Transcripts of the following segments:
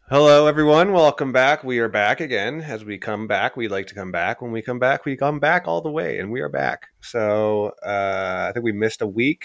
Hello, everyone. Welcome back. We are back again. As we come back, we like to come back. When we come back all the way, and we are back. So I think we missed a week.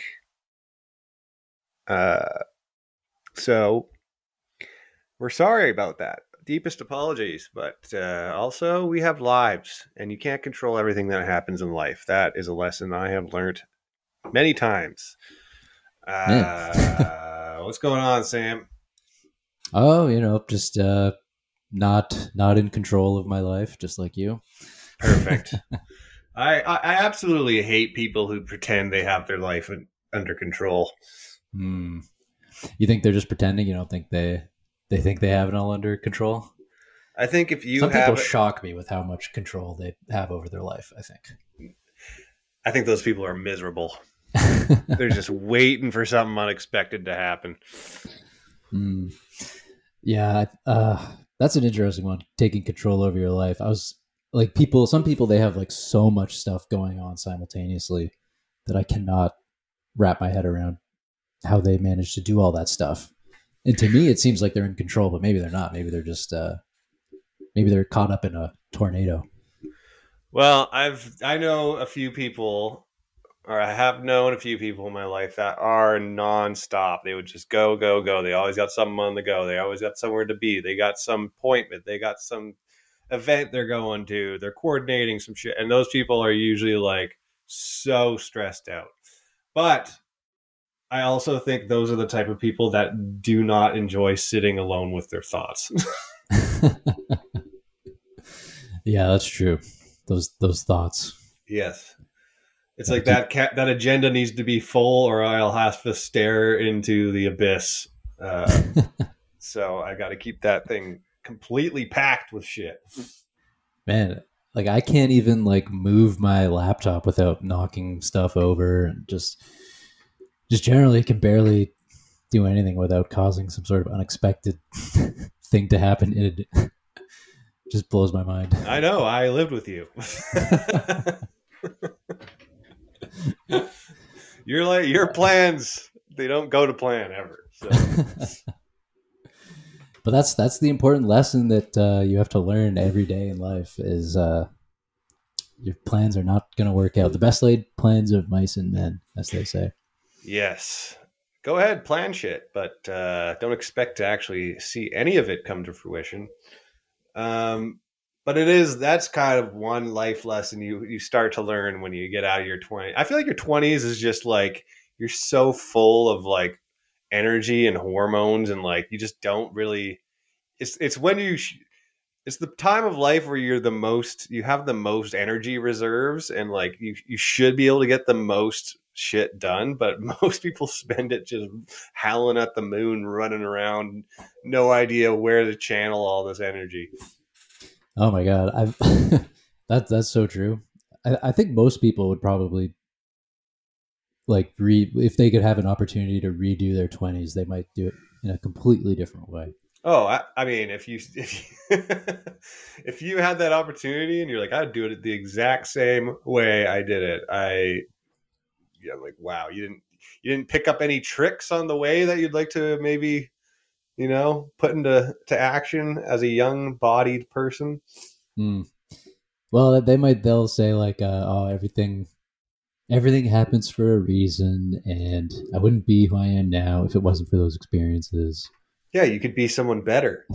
Uh, so we're sorry about that. Deepest apologies. But also, we have lives, and you can't control everything that happens in life. That is a lesson I have learned many times. Man. What's going on, Sam? Oh, just not in control of my life, just like you. Perfect. I absolutely hate people who pretend they have their life under control. Hmm. You think they're just pretending? You don't think they think they have it all under control? I think if you Some people have it, shock me with how much control they have over their life, I think. I think those people are miserable. They're just waiting for something unexpected to happen. Hmm. Yeah, that's an interesting one. Taking control over your life. I was like, some people, they have like so much stuff going on simultaneously that I cannot wrap my head around how they manage to do all that stuff. And to me, it seems like they're in control, but maybe they're not. Maybe they're just maybe they're caught up in a tornado. Well, I know a few people, or I have known a few people in my life that are nonstop. They would just go, go, go. They always got something on the go. They always got somewhere to be. They got some appointment. They got some event they're going to. They're coordinating some shit, and those people are usually like so stressed out. But I also think those are the type of people that do not enjoy sitting alone with their thoughts. Yeah, that's true. Those thoughts. Yes. It's Got to like keep. that agenda needs to be full or I'll have to stare into the abyss. Uh, so I got to keep that thing completely packed with shit. Man, like I can't even like move my laptop without knocking stuff over, and just generally can barely do anything without causing some sort of unexpected thing to happen. It just blows my mind. I know. I lived with you. You're like your plans. They don't go to plan ever. So But that's the important lesson that you have to learn every day in life is your plans are not going to work out. The best laid plans of mice and men, as they say. yes, go ahead, plan shit, but don't expect to actually see any of it come to fruition. Um, but that's kind of one life lesson you start to learn when you get out of your 20s. I feel like your 20s is just like you're so full of like energy and hormones and like you just don't really it's when it's the time of life where you have the most energy reserves and like you should be able to get the most shit done, but most people spend it just howling at the moon, running around, no idea where to channel all this energy. Oh my god, I've that's so true. I think most people would probably like if they could have an opportunity to redo their 20s, they might do it in a completely different way. Oh, I mean, if you had that opportunity and you're like, I'd do it the exact same way I did it. Like, wow, you didn't pick up any tricks on the way that you'd like to maybe put into action as a young bodied person. Hmm. Well, they'll say like, "Oh, everything happens for a reason, and I wouldn't be who I am now if it wasn't for those experiences." Yeah, you could be someone better.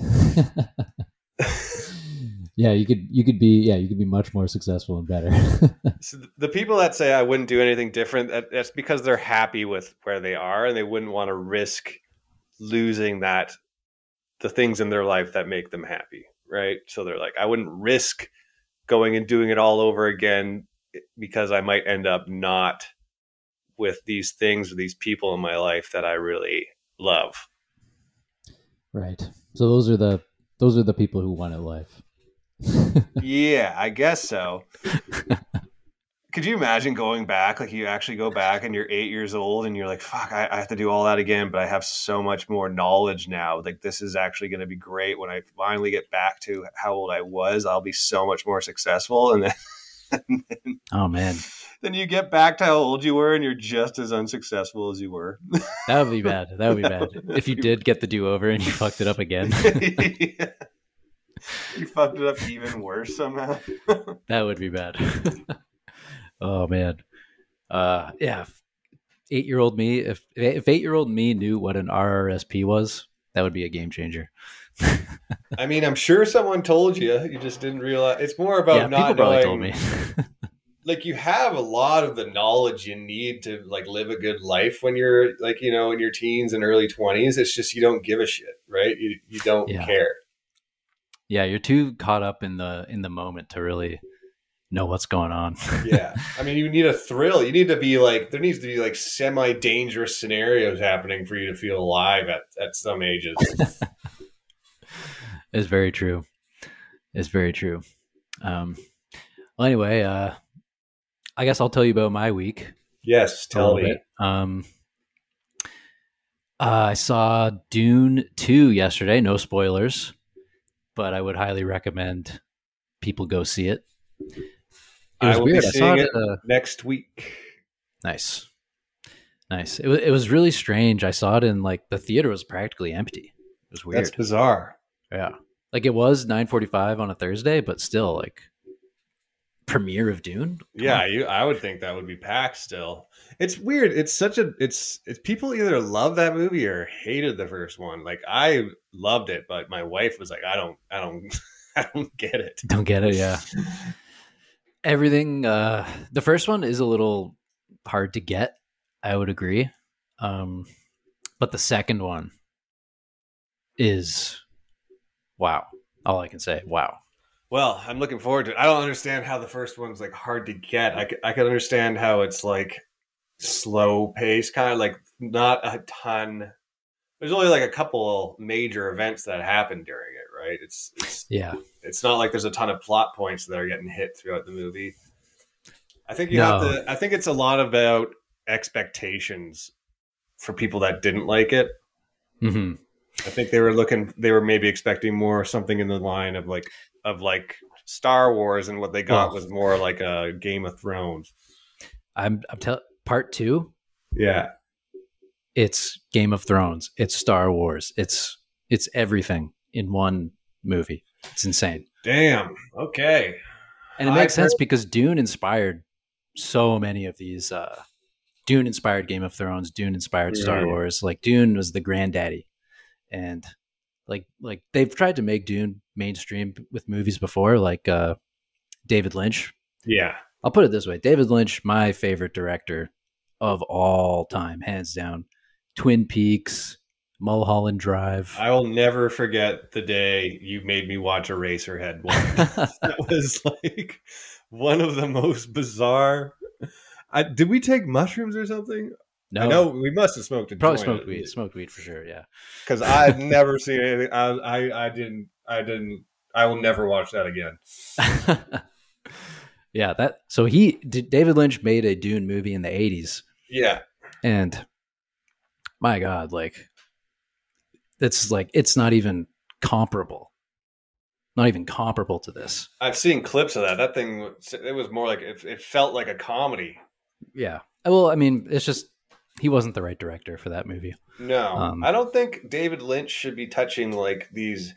Yeah, you could be much more successful and better. So the people that say I wouldn't do anything different, that's because they're happy with where they are and they wouldn't want to risk losing the things in their life that make them happy, right? So they're like, I wouldn't risk going and doing it all over again because I might end up not with these things or these people in my life that I really love. Right. So those are the people who want it life. Yeah, I guess so. Could you imagine going back? Like you actually go back and you're 8 years old and you're like, fuck, I have to do all that again, but I have so much more knowledge now. Like this is actually going to be great when I finally get back to how old I was. I'll be so much more successful. And then Oh man. then you get back to how old you were and you're just as unsuccessful as you were. That would be bad. That would be bad. If you did get the do-over and you fucked it up again. Yeah. You fucked it up even worse somehow. That would be bad. Oh man. Yeah. 8-year-old me, if 8-year-old me knew what an RRSP was, that would be a game changer. I mean, I'm sure someone told you. You just didn't realize. It's more about not people probably knowing. told me. Like, you have a lot of the knowledge you need to like live a good life when you're like, you know, in your teens and early 20s. It's just you don't give a shit, right? You don't care. Yeah, you're too caught up in the moment to really know what's going on. Yeah. I mean, you need a thrill. You need to be like, there needs to be like semi-dangerous scenarios happening for you to feel alive at some ages. It's very true. It's very true. Well, anyway, I guess I'll tell you about my week. Yes, tell me. I saw Dune 2 yesterday. No spoilers, but I would highly recommend people go see it. It was weird. I saw it next week. Nice. It was really strange. I saw it in like the theater was practically empty. It was weird. That's bizarre. Yeah, like it was 9:45 on a Thursday, but still, like premiere of Dune. I would think that would be packed still. It's weird. It's people either love that movie or hated the first one. Like I loved it, but my wife was like, I don't I don't get it. Don't get it. Yeah. Everything. The first one is a little hard to get. I would agree. But the second one is wow. All I can say, wow. Well, I'm looking forward to it. I don't understand how the first one's like hard to get. I can understand how it's like slow pace, kind of like not a ton. There's only like a couple major events that happen during it, right? It's not like there's a ton of plot points that are getting hit throughout the movie. I think I think it's a lot about expectations for people that didn't like it. Mm-hmm. I think they were maybe expecting more something in the line of like Star Wars, and what they got was more like a Game of Thrones. I'm telling part 2. Yeah. It's Game of Thrones. It's Star Wars. It's everything in one movie. It's insane. Damn. Okay. And it makes sense because Dune inspired so many of these. Dune inspired Game of Thrones. Dune inspired Star Wars. Like Dune was the granddaddy, and like they've tried to make Dune mainstream with movies before, like David Lynch. Yeah. I'll put it this way: David Lynch, my favorite director of all time, hands down. Twin Peaks, Mulholland Drive. I will never forget the day you made me watch Eraserhead one. That was like one of the most bizarre. Did we take mushrooms or something? No, I know we must have smoked a probably joint. smoked weed. Smoked weed for sure. Yeah, because I've never seen anything. I didn't. I will never watch that again. Yeah, David Lynch made a Dune movie in the 80s. Yeah, and my God, like it's not even comparable. Not even comparable to this. I've seen clips of that. That thing, it was more like it felt like a comedy. Yeah. Well, I mean, it's just he wasn't the right director for that movie. No, I don't think David Lynch should be touching like these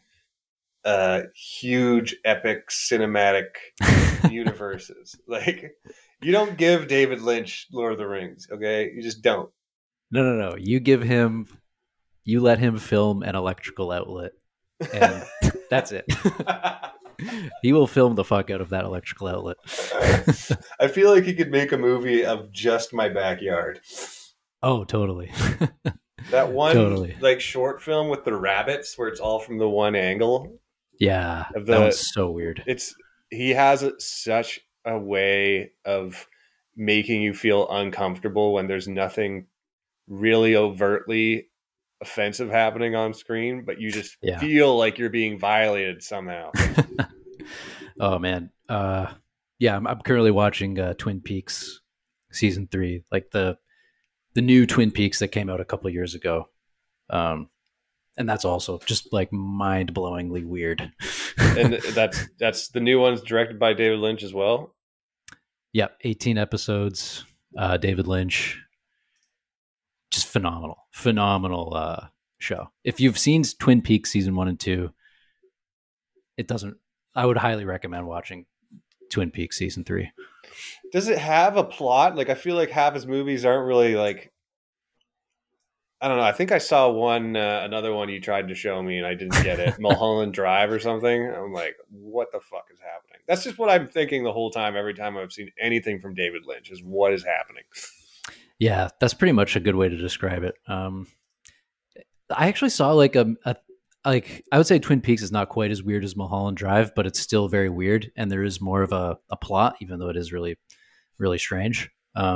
huge, epic, cinematic universes. Like, you don't give David Lynch Lord of the Rings, okay? You just don't. No. You let him film an electrical outlet, and that's it. He will film the fuck out of that electrical outlet. I feel like he could make a movie of just my backyard. Oh, totally. That one like short film with the rabbits where it's all from the one angle. Yeah, that was so weird. He has such a way of making you feel uncomfortable when there's nothing really overtly offensive happening on screen, but you just feel like you're being violated somehow. Oh man. I'm currently watching Twin Peaks season 3, like the new Twin Peaks that came out a couple of years ago. And that's also just like mind-blowingly weird. And that's the new one's directed by David Lynch as well. Yep, 18 episodes. David Lynch, just phenomenal show. If you've seen Twin Peaks season 1 and 2, it doesn't. I would highly recommend watching Twin Peaks season 3. Does it have a plot? Like, I feel like half his movies aren't really like. I don't know. I think I saw one, another one you tried to show me, and I didn't get it. Mulholland Drive or something. I'm like, what the fuck is happening? That's just what I'm thinking the whole time. Every time I've seen anything from David Lynch, is what is happening. Yeah, that's pretty much a good way to describe it. I actually saw like like I would say Twin Peaks is not quite as weird as Mulholland Drive, but it's still very weird, and there is more of a plot, even though it is really, really strange.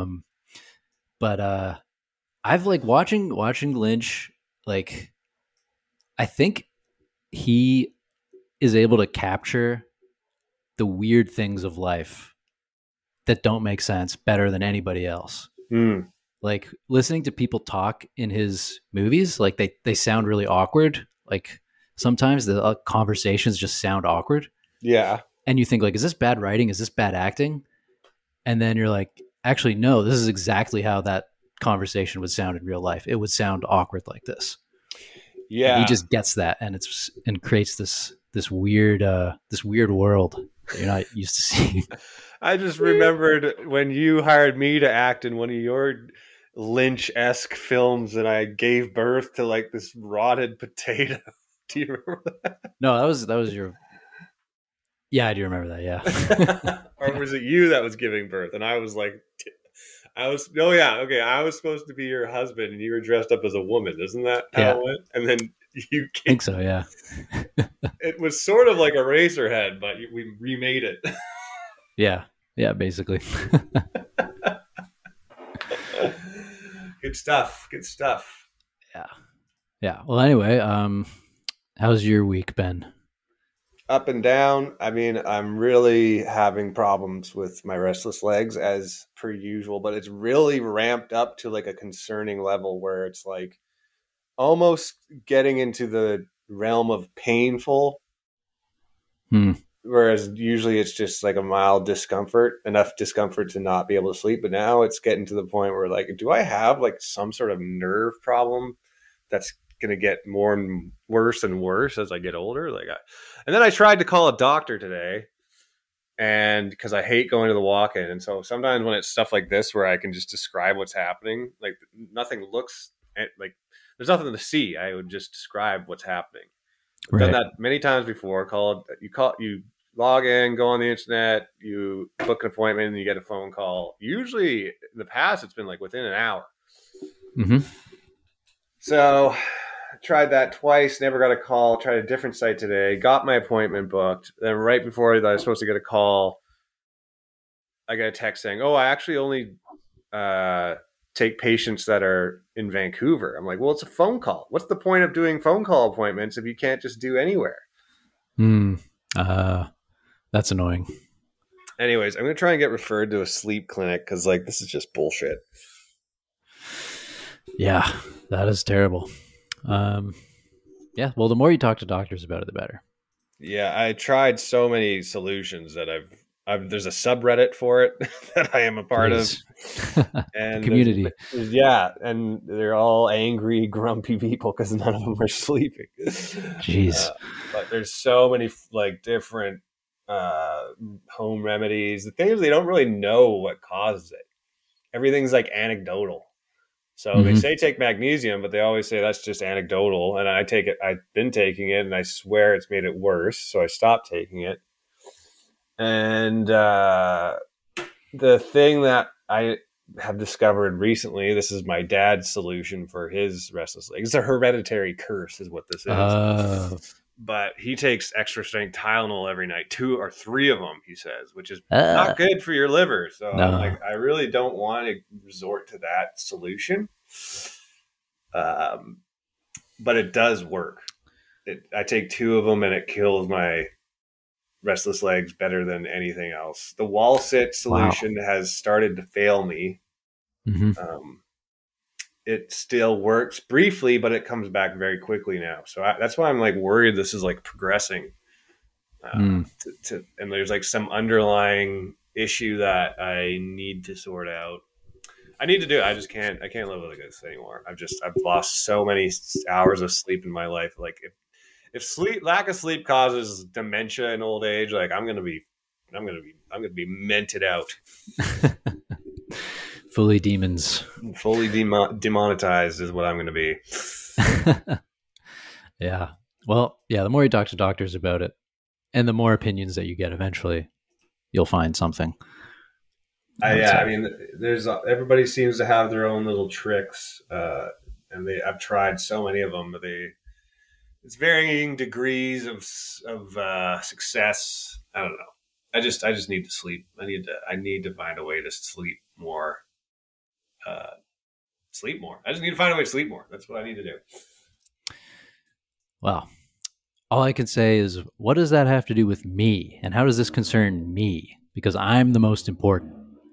But I've like watching Lynch, like I think he is able to capture the weird things of life that don't make sense better than anybody else. Like listening to people talk in his movies, like they sound really awkward. Like sometimes the conversations just sound awkward. Yeah. And you think like, is this bad writing? Is this bad acting? And then you're like, actually, no, this is exactly how that conversation would sound in real life. It would sound awkward like this. Yeah. And he just gets that, and creates this weird world that you're not used to seeing. I just remembered when you hired me to act in one of your Lynch-esque films, and I gave birth to like this rotted potato. Do you remember that? No, that was your. Yeah, I do remember that. Yeah. Or was it you that was giving birth? And I was like, I was supposed to be your husband, and you were dressed up as a woman. Isn't that how it went? And then you came. I think so. Yeah. It was sort of like a Eraserhead, but we remade it. Yeah. Yeah. Basically. Good stuff. Good stuff. Yeah. Yeah. Well, anyway, how's your week been? Up and down. I mean, I'm really having problems with my restless legs as per usual, but it's really ramped up to like a concerning level where it's like almost getting into the realm of painful. Whereas usually it's just like a mild discomfort, enough discomfort to not be able to sleep. But now it's getting to the point where like, do I have like some sort of nerve problem that's going to get more and worse as I get older? And then I tried to call a doctor today, and because I hate going to the walk-in. And so sometimes when it's stuff like this, where I can just describe what's happening, like nothing looks like there's nothing to see. I would just describe what's happening. I've done that many times before. You log in, go on the internet, you book an appointment, and you get a phone call. Usually in the past, it's been like within an hour. Mm-hmm. So I tried that twice, never got a call. Tried a different site today, got my appointment booked. Then right before I was supposed to get a call, I got a text saying, "Oh, I actually only take patients that are in Vancouver." I'm like, well, it's a phone call. What's the point of doing phone call appointments if you can't just do anywhere? That's annoying. Anyways, I'm going to try and get referred to a sleep clinic because like this is just bullshit. Yeah, that is terrible. Yeah, well, the more you talk to doctors about it, the better. Yeah, I tried so many solutions that I've there's a subreddit for it that I am a part of. And community. Yeah, and they're all angry, grumpy people because none of them are sleeping. Jeez. But there's so many like different home remedies. The thing is, they don't really know what causes it. Everything's like anecdotal. So they say take magnesium, but they always say that's just anecdotal. And I take it. I've been taking it, and I swear it's made it worse. So I stopped taking it. And the thing that I have discovered recently, this is my dad's solution for his restless legs. It's a hereditary curse is what this is. But he takes extra strength Tylenol every night, 2 or 3 of them, he says, which is not good for your liver. So I'm like, I really don't want to resort to that solution. But it does work. I take 2 of them and it kills my restless legs better than anything else. The wall sit solution has started to fail me. It still works briefly, but it comes back very quickly now. So that's why I'm like worried this is like progressing. And there's like some underlying issue that I need to sort out. I need to do it. I can't live like this anymore. I've lost so many hours of sleep in my life. Like if lack of sleep causes dementia in old age, like I'm gonna be mented out. Fully demons. Fully demonetized is what I'm gonna be. Yeah. Well, yeah, the more you talk to doctors about it and the more opinions that you get, eventually you'll find something. I mean, there's everybody seems to have their own little tricks, and I've tried so many of them. It's varying degrees of success. I don't know. I just need to sleep. I need to find a way to sleep more. Sleep more. I just need to find a way to sleep more. That's what I need to do. Well, all I can say is, what does that have to do with me? And how does this concern me? Because I'm the most important.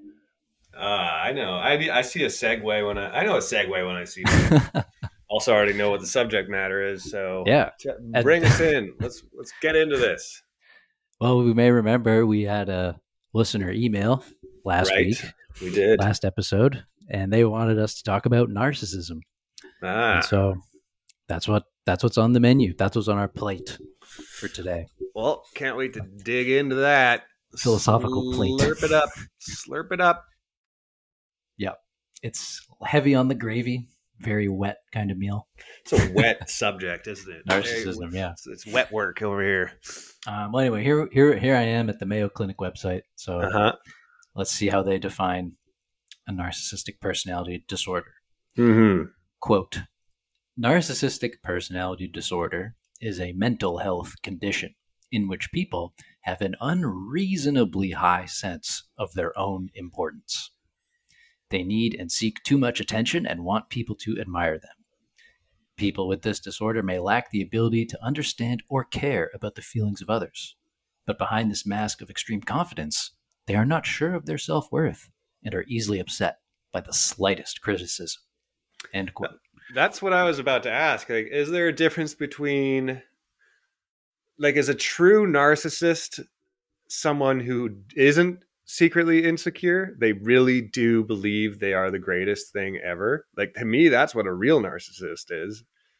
I know. I see a segue I know a segue when I see one. Also already know what the subject matter is. So yeah, bring us in. Let's get into this. Well, we may remember we had a listener email last week. We did. Last episode. And they wanted us to talk about narcissism. And so that's what's on the menu. That's what's on our plate for today. Well, can't wait to dig into that. Philosophical plate. Slurp it up. Yeah. It's heavy on the gravy. Very wet kind of meal. It's a wet subject, isn't it? Narcissism, yeah. It's wet work over here. Well, anyway, here I am at the Mayo Clinic website. So let's see how they define a narcissistic personality disorder. Mm-hmm. Quote, narcissistic personality disorder is a mental health condition in which people have an unreasonably high sense of their own importance. They need and seek too much attention and want people to admire them. People with this disorder may lack the ability to understand or care about the feelings of others. But behind this mask of extreme confidence, they are not sure of their self-worth and are easily upset by the slightest criticism. End quote. That's what I was about to ask. Like, is there a difference between, like, is a true narcissist someone who isn't secretly insecure? They really do believe they are the greatest thing ever. Like, to me, that's what a real narcissist is.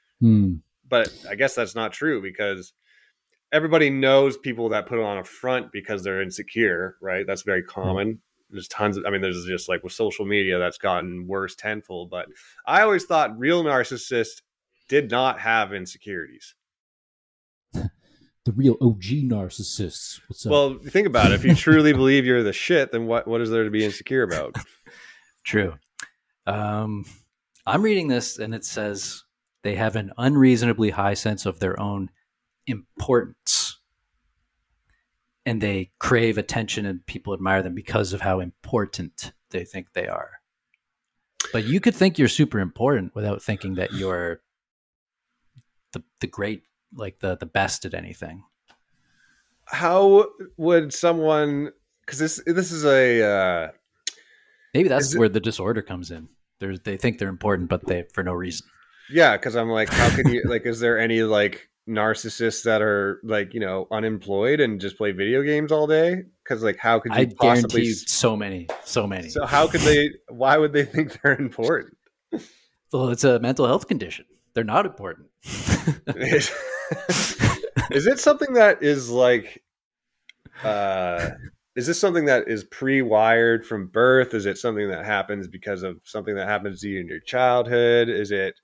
But I guess that's not true, because everybody knows people that put on a front because they're insecure, right? That's very common. There's tons of, there's just, like, with social media, that's gotten worse tenfold. But I always thought real narcissists did not have insecurities. The real OG narcissists. What's up? Well, think about it. If you truly believe you're the shit, then what is there to be insecure about? True. I'm reading this and it says they have an unreasonably high sense of their own importance. And they crave attention and people admire them because of how important they think they are. But you could think you're super important without thinking that you're the great, like the best at anything. How would someone, because this is a maybe that's where the disorder comes in. They think they're important, but they for no reason. Yeah, because I'm like, how can you like? Is there any like narcissists that are like, you know, unemployed and just play video games all day? Because like, how could you I possibly? Guarantee you so many. So how could they? Why would they think they're important? Well, it's a mental health condition. They're not important. Is it something that is like? Is this something that is pre-wired from birth? Is it something that happens because of something that happens to you in your childhood? Is it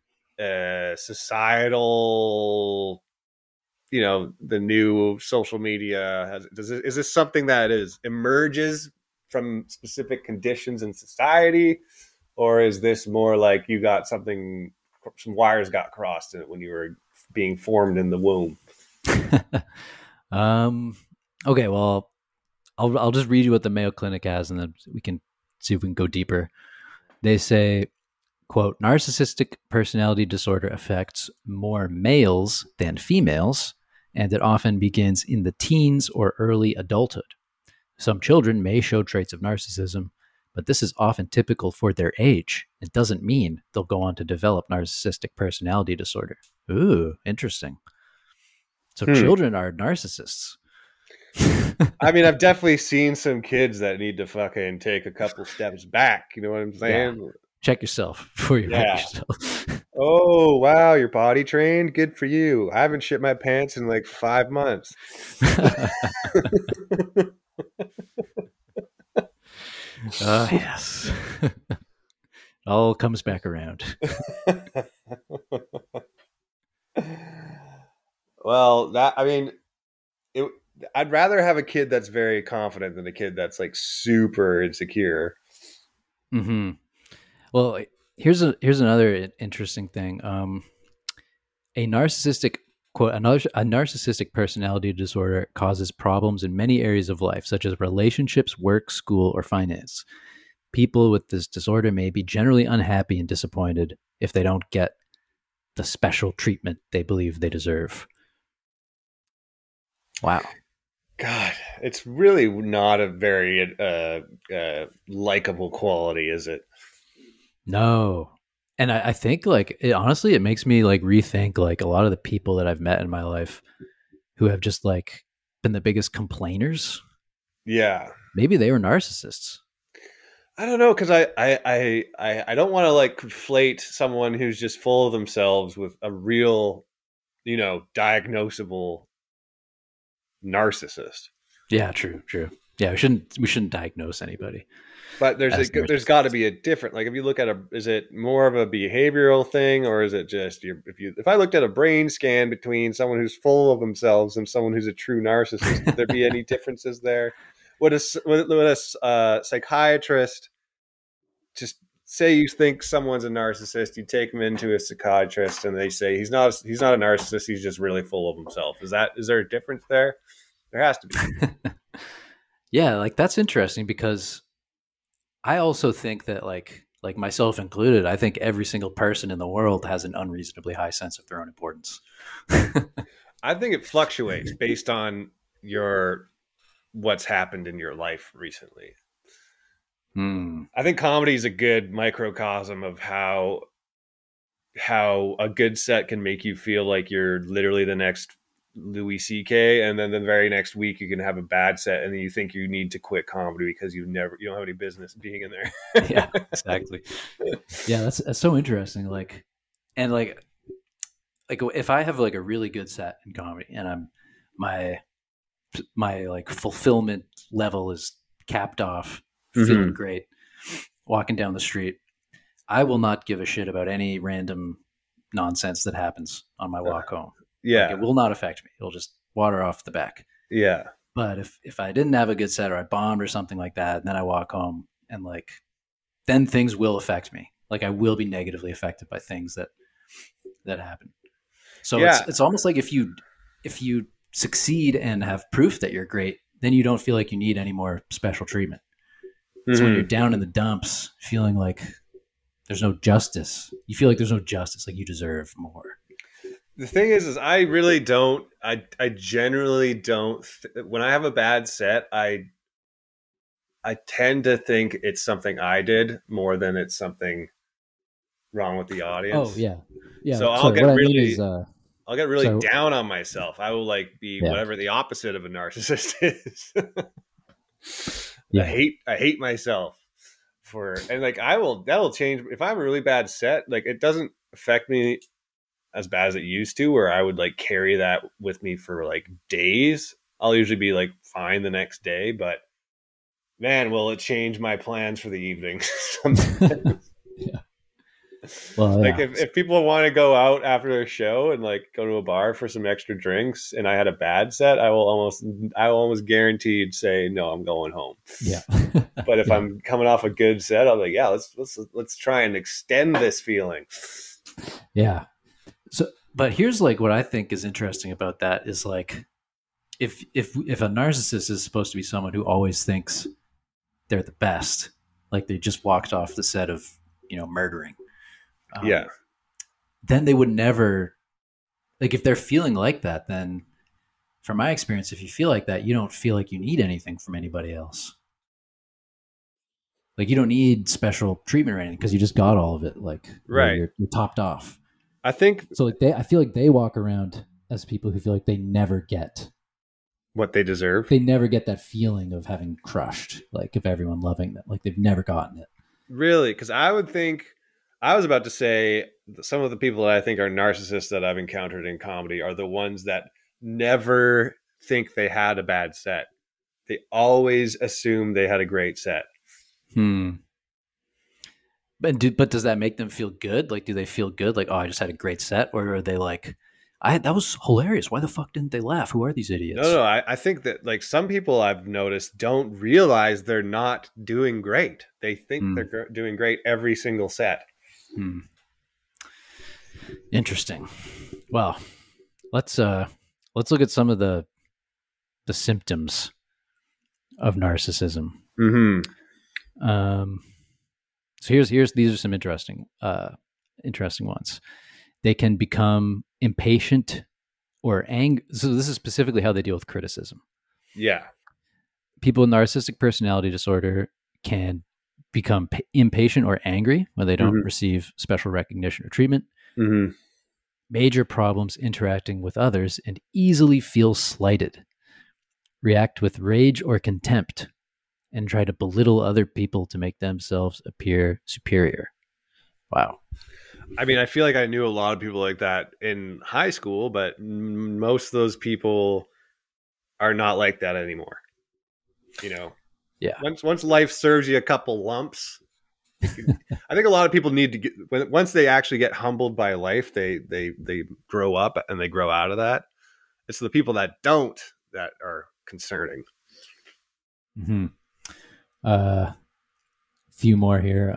societal, you know, the new social media is this something that emerges from specific conditions in society, or is this more like you got some wires got crossed when you were being formed in the womb? Okay, well, I'll just read you what the Mayo Clinic has, and then we can see if we can go deeper. They say, quote, narcissistic personality disorder affects more males than females, and it often begins in the teens or early adulthood. Some children may show traits of narcissism, but this is often typical for their age. It doesn't mean they'll go on to develop narcissistic personality disorder. Ooh, interesting. So children are narcissists. I mean, I've definitely seen some kids that need to fucking take a couple steps back. You know what I'm saying? Yeah. Check yourself before you wreck Yeah. yourself. Oh, wow, you're potty trained? Good for you. I haven't shit my pants in like 5 months. Yes. All comes back around. Well, I mean, it, I'd rather have a kid that's very confident than a kid that's like super insecure. Mm-hmm. Well, here's another interesting thing. A narcissistic a narcissistic personality disorder causes problems in many areas of life, such as relationships, work, school, or finance. People with this disorder may be generally unhappy and disappointed if they don't get the special treatment they believe they deserve. Wow. God, it's really not a very likable quality, is it? No. And I think like honestly, it makes me like rethink like a lot of the people that I've met in my life who have just like been the biggest complainers. Yeah. Maybe they were narcissists. I don't know, because I don't want to like conflate someone who's just full of themselves with a real, diagnosable narcissist. Yeah, true. Yeah, we shouldn't diagnose anybody. But there's got to be a different, like if you look at is it more of a behavioral thing, or is it just if I looked at a brain scan between someone who's full of themselves and someone who's a true narcissist, would there be any differences there? Would a psychiatrist just say you think someone's a narcissist, you take them into a psychiatrist and they say he's not a narcissist, he's just really full of himself. Is there a difference there? There has to be. Yeah, like that's interesting because I also think that like myself included, I think every single person in the world has an unreasonably high sense of their own importance. I think it fluctuates based on what's happened in your life recently. I think comedy is a good microcosm of how a good set can make you feel like you're literally the next Louis C.K. and then the very next week you can have a bad set and then you think you need to quit comedy because you don't have any business being in there. Yeah, exactly. Yeah, that's so interesting. Like if I have like a really good set in comedy and I'm my like fulfillment level is capped off, feeling great, walking down the street, I will not give a shit about any random nonsense that happens on my walk home. Yeah. Like, it will not affect me. It'll just water off the back. Yeah. But if I didn't have a good set or I bombed or something like that, and then I walk home and like, then things will affect me. Like I will be negatively affected by things that happen. So yeah. It's almost like if you succeed and have proof that you're great, then you don't feel like you need any more special treatment. So when you're down in the dumps, feeling like there's no justice, you feel like there's no justice, like you deserve more. The thing is I really don't, I generally don't, when I have a bad set, I tend to think it's something I did more than it's something wrong with the audience. Oh yeah. Yeah. So I'll get really down on myself. I will like be whatever the opposite of a narcissist is. Yeah. I hate myself and like that'll change if I have a really bad set. Like it doesn't affect me as bad as it used to, where I would like carry that with me for like days. I'll usually be like fine the next day, but man, will it change my plans for the evening. Yeah. Well, like if people want to go out after their show and like go to a bar for some extra drinks and I had a bad set, I will almost guaranteed say, no, I'm going home. Yeah. But if I'm coming off a good set, I'm like, yeah, let's try and extend this feeling. Yeah. So, but here's like what I think is interesting about that is like, if a narcissist is supposed to be someone who always thinks they're the best, like they just walked off the set of, murdering. Then they would never, like if they're feeling like that, then from my experience, if you feel like that, you don't feel like you need anything from anybody else. Like you don't need special treatment or anything because you just got all of it. Like right. You're topped off. I think so. Like I feel like they walk around as people who feel like they never get what they deserve. They never get that feeling of having crushed, like of everyone loving them. Like they've never gotten it. Really? Because I would think, I was about to say some of the people that I think are narcissists that I've encountered in comedy are the ones that never think they had a bad set. They always assume they had a great set. But does that make them feel good? Like, do they feel good? Like, oh, I just had a great set, or are they like, that was hilarious. Why the fuck didn't they laugh? Who are these idiots? No, I think that like some people I've noticed don't realize they're not doing great. They think they're doing great every single set. Interesting. Well, let's look at some of the symptoms of narcissism. So these are some interesting ones. They can become impatient or angry. So this is specifically how they deal with criticism. Yeah. People with narcissistic personality disorder can become impatient or angry when they don't receive special recognition or treatment. Major problems interacting with others and easily feel slighted. React with rage or contempt and try to belittle other people to make themselves appear superior. Wow. I mean, I feel like I knew a lot of people like that in high school, but most of those people are not like that anymore. You know, yeah. Once life serves you a couple lumps, I think a lot of people need to get, once they actually get humbled by life, they grow up and they grow out of that. It's the people that don't that are concerning. Few more here.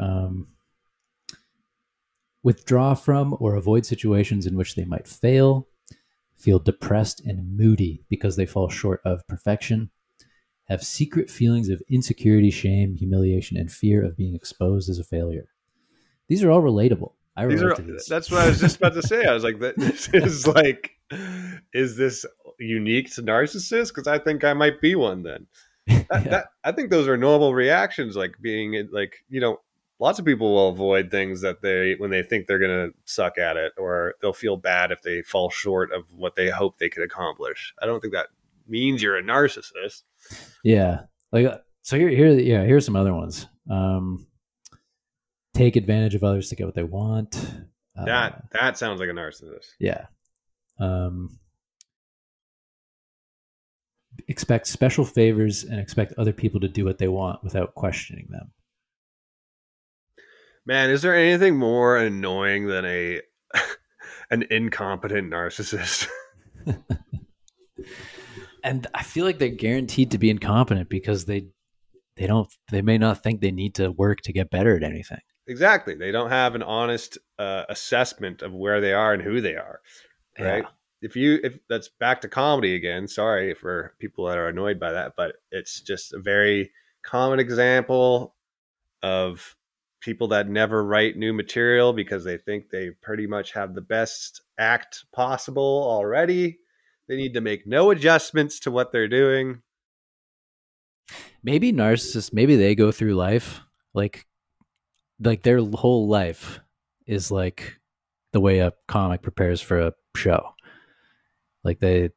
Withdraw from or avoid situations in which they might fail, feel depressed and moody because they fall short of perfection, have secret feelings of insecurity, shame, humiliation, and fear of being exposed as a failure. These are all relatable. I relate to these. That's what I was just about to say. I was like, this is like, is this unique to narcissists? Because I think I might be one then. I think those are normal reactions, like being like, you know, lots of people will avoid things that when they think they're going to suck at it, or they'll feel bad if they fall short of what they hope they could accomplish. I don't think that means you're a narcissist. Yeah. Like, so here's some other ones. Take advantage of others to get what they want. That sounds like a narcissist. Yeah. Expect special favors and expect other people to do what they want without questioning them. Man, is there anything more annoying than an incompetent narcissist? And I feel like they're guaranteed to be incompetent because they may not think they need to work to get better at anything. Exactly. They don't have an honest assessment of where they are and who they are. Right. Yeah. If that's back to comedy again, sorry for people that are annoyed by that, but it's just a very common example of people that never write new material because they think they pretty much have the best act possible already. They need to make no adjustments to what they're doing. Maybe narcissists, maybe they go through life like their whole life is like the way a comic prepares for a show. Like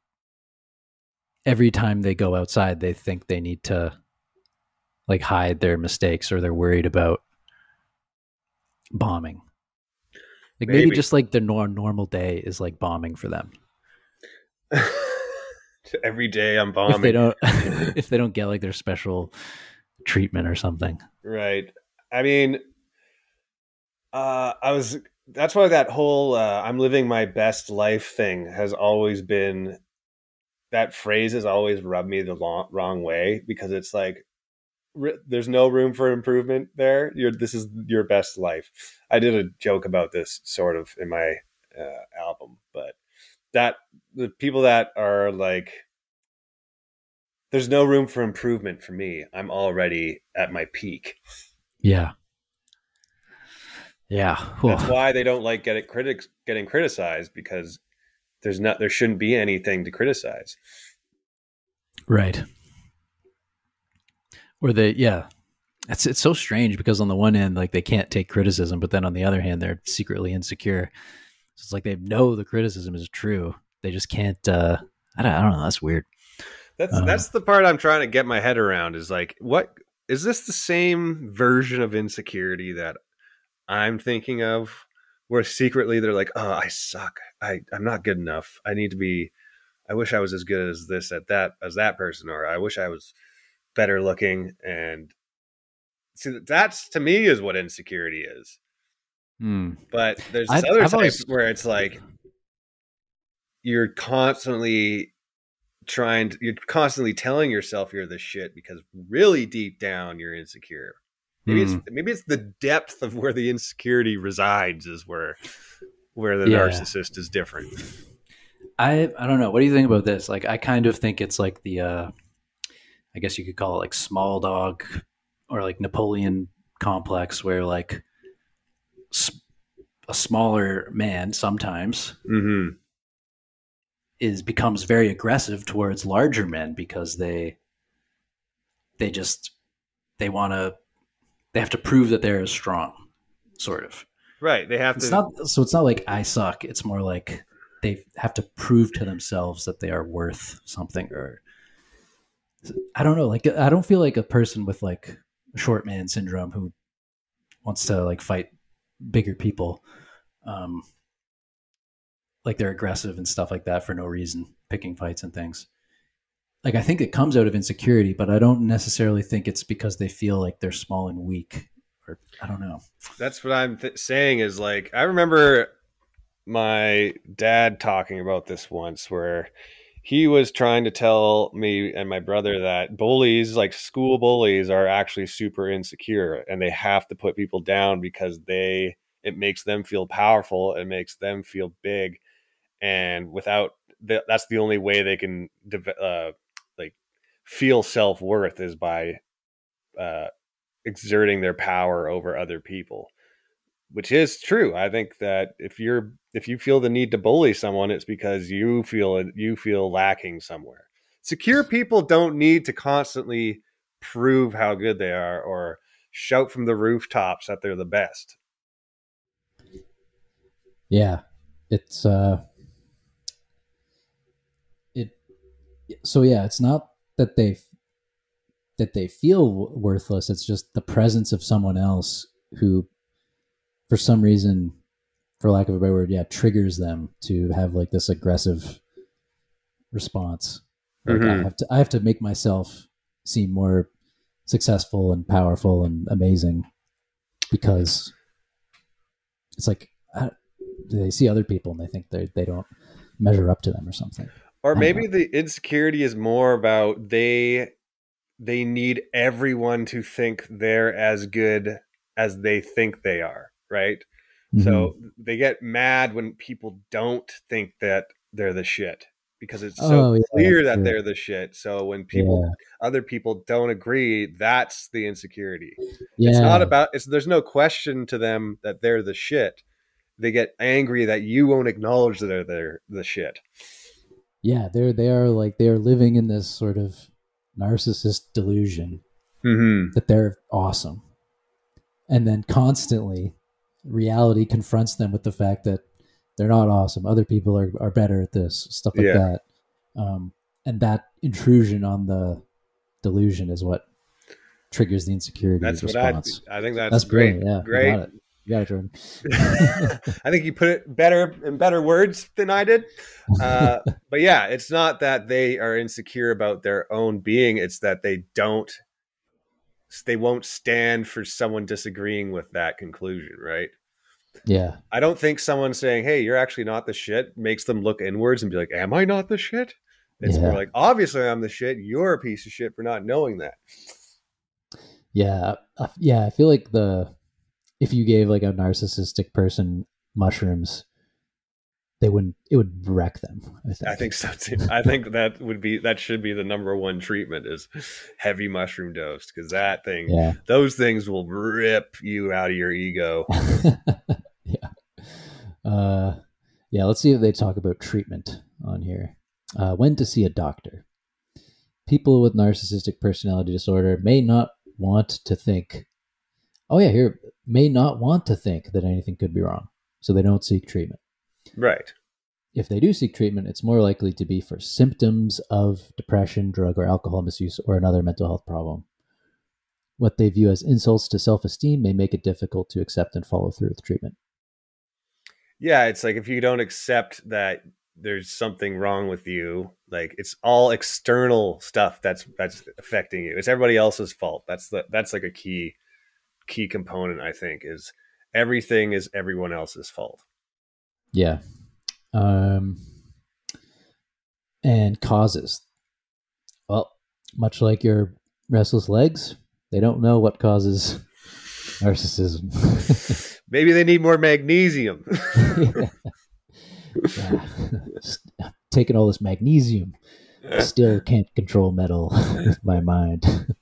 every time they go outside, they think they need to like hide their mistakes, or they're worried about bombing. Like maybe just like the normal day is like bombing for them. Every day I'm bombing. If they don't get like their special treatment or something. Right. I mean, that's why that whole I'm living my best life thing has always been, that phrase has always rubbed me the wrong way, because it's like, there's no room for improvement there. This is your best life. I did a joke about this sort of in my album, but that the people that are like, there's no room for improvement for me, I'm already at my peak. Yeah. Yeah. That's why they don't like getting criticized, because there shouldn't be anything to criticize. Right. Or it's so strange, because on the one hand, like they can't take criticism, but then on the other hand, they're secretly insecure. So it's like they know the criticism is true. They just can't, I don't know. That's weird. That's the part I'm trying to get my head around is like, what is this the same version of insecurity that I'm thinking of where secretly they're like, oh, I suck. I'm not good enough. I wish I was as good as this at that as that person, or I wish I was better looking. And see, that's to me is what insecurity is. But there's this other type where it's like you're constantly telling yourself you're the shit because really deep down you're insecure. Maybe it's the depth of where the insecurity resides is where the narcissist is different. I don't know. What do you think about this? Like, I kind of think it's like the, I guess you could call it like small dog or like Napoleon complex, where like a smaller man sometimes becomes very aggressive towards larger men because they have to prove that they're as strong, sort of. Right. They have to. It's not like I suck. It's more like they have to prove to themselves that they are worth something, or I don't know. Like, I don't feel like a person with like short man syndrome who wants to like fight bigger people, like they're aggressive and stuff like that for no reason, picking fights and things. Like, I think it comes out of insecurity, but I don't necessarily think it's because they feel like they're small and weak, or I don't know. That's what I'm saying is like, I remember my dad talking about this once where he was trying to tell me and my brother that bullies, like school bullies, are actually super insecure and they have to put people down because it makes them feel powerful. It makes them feel big. And that's the only way they can feel self-worth is by exerting their power over other people, which is true. I think that if you feel the need to bully someone, it's because you feel lacking somewhere. Secure people don't need to constantly prove how good they are or shout from the rooftops that they're the best. Yeah, it's it's not that they feel worthless. It's just the presence of someone else who, for some reason, for lack of a better word, triggers them to have like this aggressive response. Like, I have to make myself seem more successful and powerful and amazing because it's like they see other people and they think they don't measure up to them or something. Or maybe the insecurity is more about they need everyone to think they're as good as they think they are, right? Mm-hmm. So they get mad when people don't think that they're the shit because it's so clear that they're the shit. So when other people don't agree, that's the insecurity. Yeah. It's not about there's no question to them that they're the shit. They get angry that you won't acknowledge that they're the shit. Yeah, they are living in this sort of narcissist delusion that they're awesome. And then constantly reality confronts them with the fact that they're not awesome. Other people are better at this, stuff like that. And that intrusion on the delusion is what triggers the insecurity response. I think that's great. Yeah, great. You got it, Jordan. I think you put it in better words than I did. But yeah, it's not that they are insecure about their own being. It's that they won't stand for someone disagreeing with that conclusion, right? Yeah. I don't think someone saying, hey, you're actually not the shit makes them look inwards and be like, am I not the shit? It's more like, obviously I'm the shit. You're a piece of shit for not knowing that. Yeah. I feel like if you gave like a narcissistic person mushrooms, it would wreck them. I think so too. I think that should be the number one treatment is heavy mushroom dose, because those things will rip you out of your ego. Let's see if they talk about treatment on here. When to see a doctor. People with narcissistic personality disorder may not want to think may not want to think that anything could be wrong, so they don't seek treatment. Right. if they do seek treatment, it's more likely to be for symptoms of depression, drug or alcohol misuse, or another mental health problem. What they view as insults to self-esteem may make it difficult to accept and follow through with treatment. Yeah, it's like if you don't accept that there's something wrong with you, like it's all external stuff that's affecting you. It's everybody else's fault. That's like a key component, I think, is everything is everyone else's fault. Yeah. And causes. Well, much like your restless legs, they don't know what causes narcissism. Maybe they need more magnesium. Yeah. Taking all this magnesium, still can't control metal with my mind.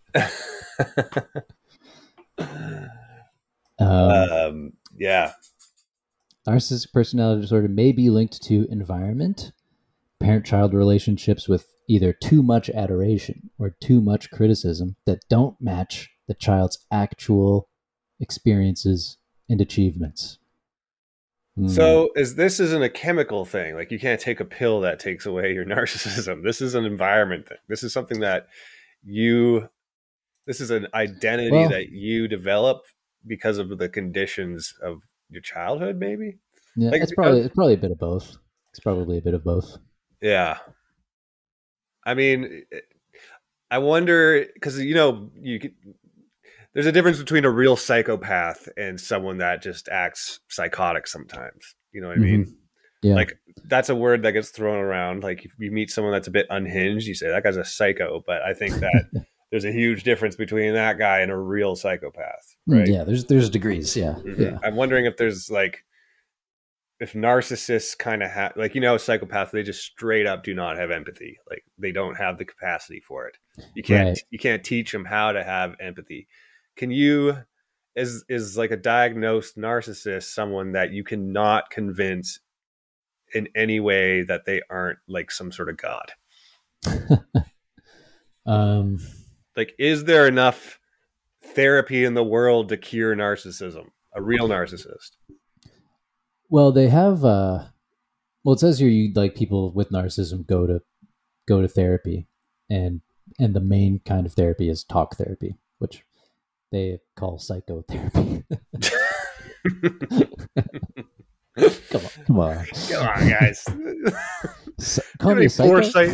Yeah. Narcissistic personality disorder may be linked to environment, parent-child relationships with either too much adoration or too much criticism that don't match the child's actual experiences and achievements. So this isn't a chemical thing. Like you can't take a pill that takes away your narcissism. This is an environment thing. This is something that this is an identity that you develop because of the conditions of your childhood, maybe? Yeah, like, it's probably a bit of both. It's probably a bit of both. Yeah. I mean, I wonder, because, there's a difference between a real psychopath and someone that just acts psychotic sometimes. You know what I mean? Yeah. Like, that's a word that gets thrown around. Like, if you meet someone that's a bit unhinged, you say, that guy's a psycho. But I think that there's a huge difference between that guy and a real psychopath. Right? Yeah, there's degrees. Yeah. Mm-hmm. Yeah. I'm wondering if there's if narcissists kind of have, psychopaths, they just straight up do not have empathy. Like they don't have the capacity for it. You can't teach them how to have empathy. Can you, is like a diagnosed narcissist someone that you cannot convince in any way that they aren't like some sort of god? Like, is there enough therapy in the world to cure narcissism? A real narcissist? Well, they have. It says here people with narcissism go to therapy, and the main kind of therapy is talk therapy, which they call psychotherapy. Come on, guys! Call me a psycho.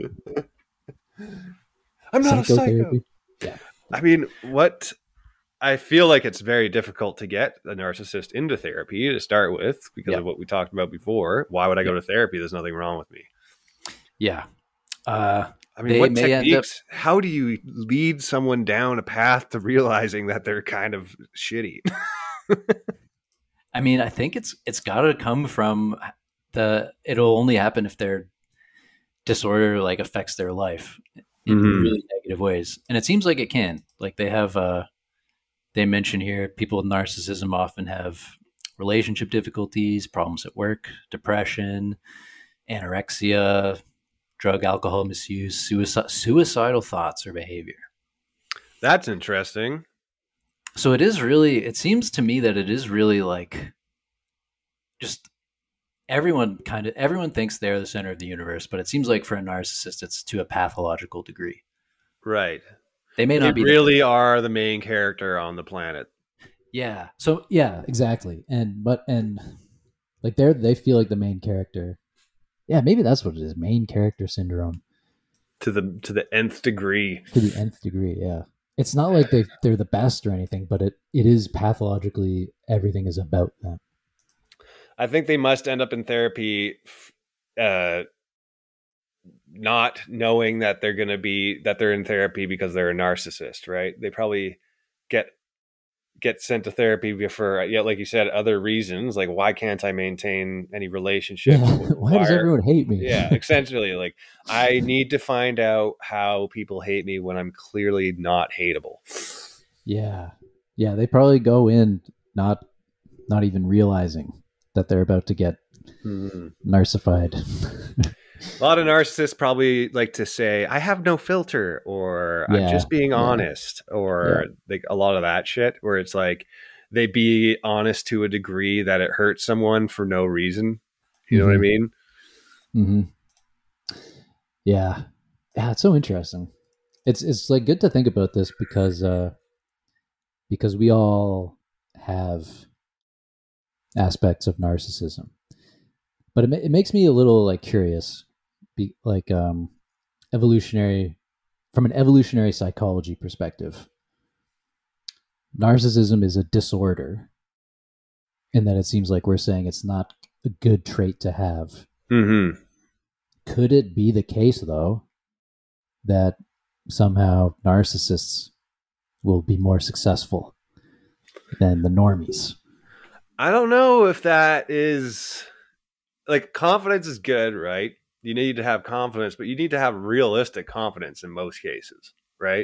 I'm not a psycho. Yeah. I mean, I feel like it's very difficult to get a narcissist into therapy to start with because of what we talked about before. Why would I go to therapy? There's nothing wrong with me. Yeah. I mean, what techniques? How do you lead someone down a path to realizing that they're kind of shitty? I mean, I think it's got to come from it'll only happen if their disorder affects their life in really negative ways. And it seems like it can. Like they have they mention here, people with narcissism often have relationship difficulties, problems at work, depression, anorexia, drug, alcohol misuse, suicidal thoughts or behavior. That's interesting. So it seems to me that it is really just everyone thinks they're the center of the universe, but it seems like for a narcissist, it's to a pathological degree. Right. They may not be really are the main character on the planet. Yeah. So yeah, exactly. And they feel like the main character. Yeah, maybe that's what it is. Main character syndrome. To the nth degree. To the nth degree, yeah. It's not like they're the best or anything, but it is pathologically everything is about them. I think they must end up in therapy not knowing that they're in therapy because they're a narcissist, right? They probably get sent to therapy for, like you said, other reasons. Like, why can't I maintain any relationship? Yeah. Why does everyone hate me? Yeah, essentially, like I need to find out how people hate me when I'm clearly not hateable. Yeah. Yeah, they probably go in not even realizing that they're about to get narcissified. A lot of narcissists probably like to say, I have no filter, or I'm just being honest, or like a lot of that shit where it's like they be honest to a degree that it hurts someone for no reason. You know what I mean? Hmm. Yeah. Yeah, it's so interesting. It's like good to think about this because we all have aspects of narcissism. But it makes me a little like curious, like evolutionary from an evolutionary psychology perspective. Narcissism is a disorder in that it seems like we're saying it's not a good trait to have. Mm-hmm. Could it be the case, though, that somehow narcissists will be more successful than the normies? I don't know if that is like confidence is good, right? You need to have confidence, but you need to have realistic confidence in most cases, right?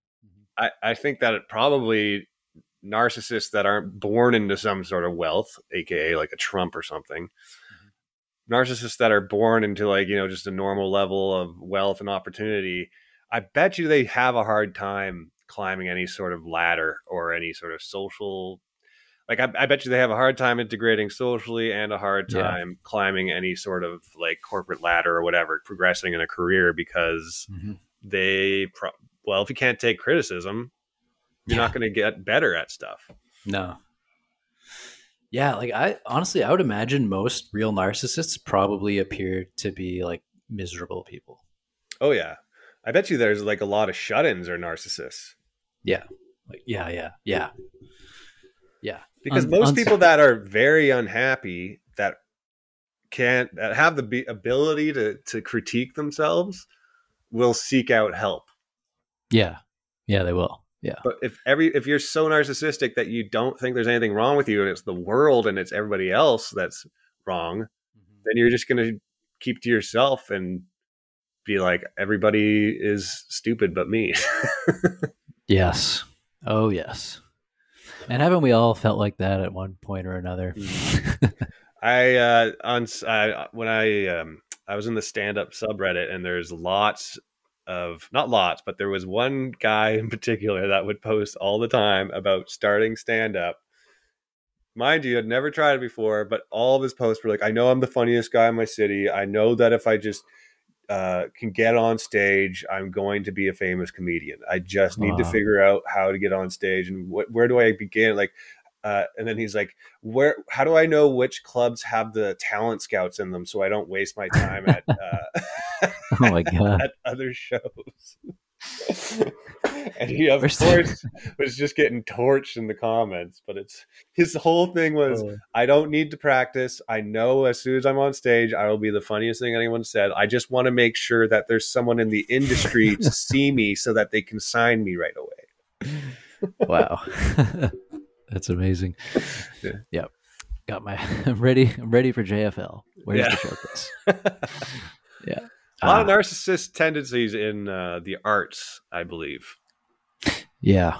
I think that it probably narcissists that aren't born into some sort of wealth, aka like a Trump or something, narcissists that are born into like, just a normal level of wealth and opportunity, I bet you they have a hard time climbing any sort of ladder or any sort of social. Like, I bet you they have a hard time integrating socially and a hard time climbing any sort of like corporate ladder or whatever, progressing in a career because well, if you can't take criticism, you're not going to get better at stuff. No. Yeah, like I would imagine most real narcissists probably appear to be like miserable people. Oh yeah. I bet you there's like a lot of shut-ins are narcissists. Yeah. Like yeah. Because most people that are very unhappy that have the ability to critique themselves will seek out help. Yeah, they will. Yeah. But if you're so narcissistic that you don't think there's anything wrong with you and it's the world and it's everybody else that's wrong, then you're just going to keep to yourself and be like, everybody is stupid but me. Yes. Oh, yes. And haven't we all felt like that at one point or another? I was in the stand-up subreddit, and there's not lots, but there was one guy in particular that would post all the time about starting stand-up. Mind you, I'd never tried it before, but all of his posts were like, I know I'm the funniest guy in my city. I know that if I just can get on stage, I'm going to be a famous comedian. I just need to figure out how to get on stage and where do I begin? Like, and then he's like, how do I know which clubs have the talent scouts in them so I don't waste my time at oh my God. at other shows? And he of course was just getting torched in the comments, but his whole thing was, I don't need to practice. I know as soon as I'm on stage, I will be the funniest thing anyone said. I just want to make sure that there's someone in the industry to see me so that they can sign me right away. Wow. That's amazing. Yeah. Yep. I'm ready for JFL. Where's the showcase? Yeah. A lot of narcissist tendencies in the arts, I believe. Yeah.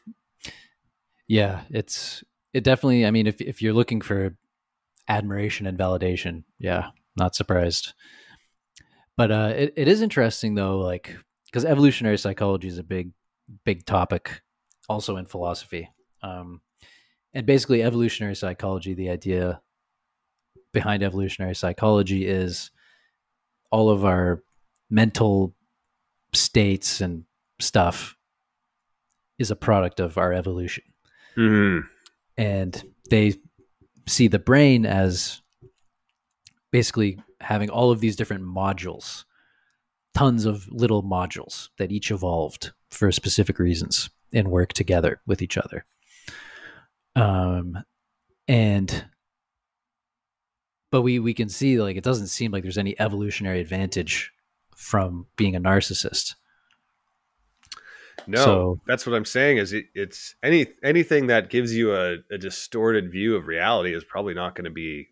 It definitely, I mean, if you're looking for admiration and validation, yeah, not surprised. But it is interesting though, like, because evolutionary psychology is a big topic also in philosophy. And basically evolutionary psychology, the idea behind evolutionary psychology is all of our mental states and stuff is a product of our evolution. Mm-hmm. And they see the brain as basically having all of these different modules, tons of little modules that each evolved for specific reasons and work together with each other. But we can see, like, it doesn't seem like there's any evolutionary advantage from being a narcissist. No, so, that's what I'm saying is it's anything that gives you a distorted view of reality is probably not going to be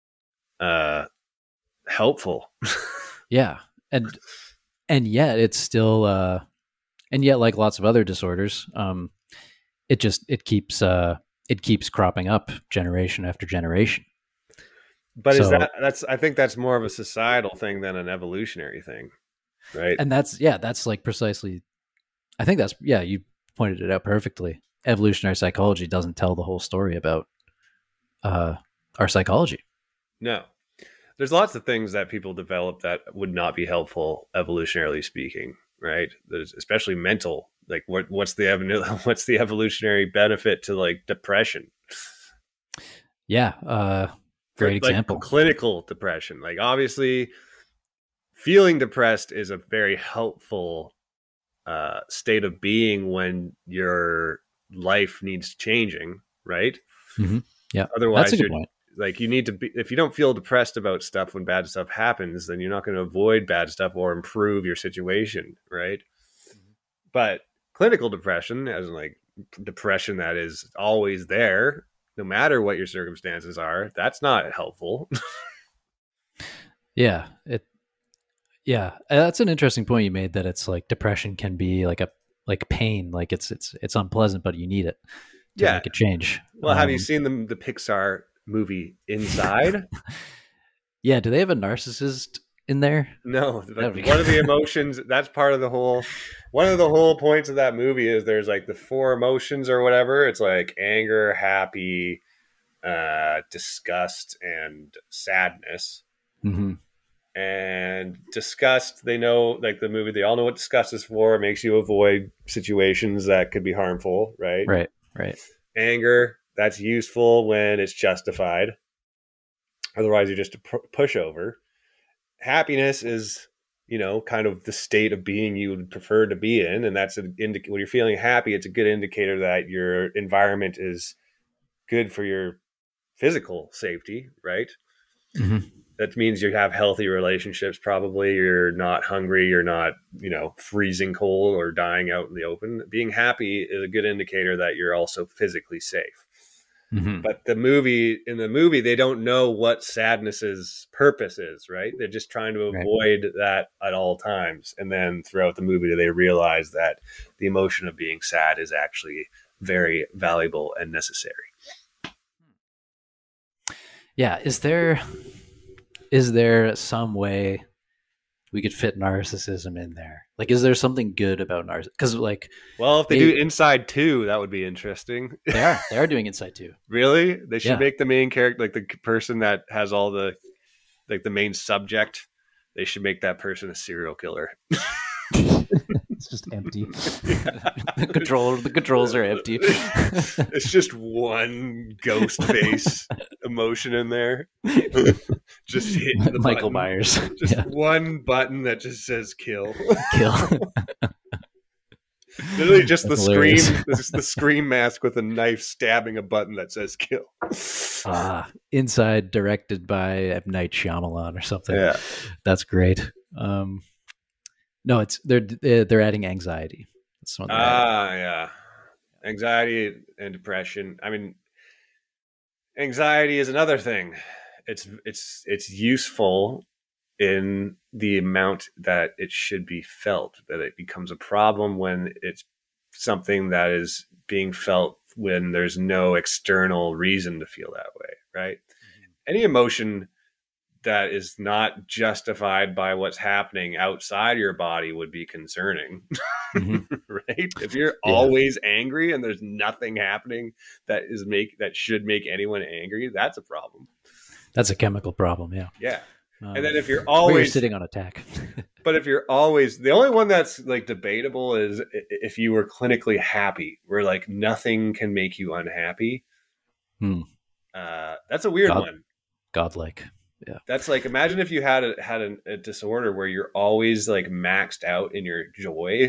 helpful. Yeah. And yet it's still, and yet like lots of other disorders, it keeps cropping up generation after generation. But I think that's more of a societal thing than an evolutionary thing, right? And that's like precisely, I think that's, you pointed it out perfectly. Evolutionary psychology doesn't tell the whole story about our psychology. No. There's lots of things that people develop that would not be helpful evolutionarily speaking, right? There's especially mental. Like what's the what's the evolutionary benefit to like depression? Yeah, great example. Like clinical depression. Like obviously feeling depressed is a very helpful state of being when your life needs changing, right? Mm-hmm. Yeah, Otherwise, that's a good point. Like you need to be, if you don't feel depressed about stuff when bad stuff happens, then you're not going to avoid bad stuff or improve your situation, right? But clinical depression, as in like depression that is always there, no matter what your circumstances are, that's not helpful. Yeah, that's an interesting point you made, that it's like depression can be like pain, like it's unpleasant, but you need it to make a change. Well, have you seen the Pixar movie Inside? Yeah, do they have a narcissist in there? No, one of the emotions, that's part of the whole, one of the whole points of that movie is there's like the 4 emotions or whatever. It's like anger, happy, disgust, and sadness. Mm-hmm. And disgust, they know, like the movie, they all know what disgust is for. It makes you avoid situations that could be harmful, right? Right. Anger, that's useful when it's justified. Otherwise, you're just a pushover. Happiness is, kind of the state of being you would prefer to be in. And that's when you're feeling happy, it's a good indicator that your environment is good for your physical safety, right? Mm-hmm. That means you have healthy relationships. Probably you're not hungry. You're not, freezing cold or dying out in the open. Being happy is a good indicator that you're also physically safe. Mm-hmm. But in the movie, they don't know what sadness's purpose is, right? They're just trying to avoid that at all times. And then throughout the movie, they realize that the emotion of being sad is actually very valuable and necessary. Yeah. Is there some way we could fit narcissism in there? Like, is there something good about narcissism? Because if they do Inside 2, that would be interesting. They are doing Inside 2. Really? They should make the main character, like the person that has all the, like the main subject, they should make that person a serial killer. It's just empty. The controls are empty. It's just one ghost face emotion in there. Just hitting the Michael button. Myers. Just one button that just says kill. Literally just That's the hilarious. scream. This is the scream mask with a knife stabbing a button that says kill. Inside, directed by M. Night Shyamalan or something. Yeah. That's great. No, they're adding anxiety. That's what they're adding. Yeah. Anxiety and depression. I mean, anxiety is another thing. It's useful in the amount that it should be felt, that it becomes a problem when it's something that is being felt when there's no external reason to feel that way, right? Mm-hmm. Any emotion that is not justified by what's happening outside your body would be concerning. Mm-hmm. Right? If you're always angry and there's nothing happening that should make anyone angry, that's a problem. That's a chemical problem. Yeah. And then if you're always sitting on attack, but if you're always, the only one that's like debatable is if you were clinically happy, where like nothing can make you unhappy. That's a weird one. Godlike. Yeah. That's like, imagine if you had a disorder where you're always like maxed out in your joy,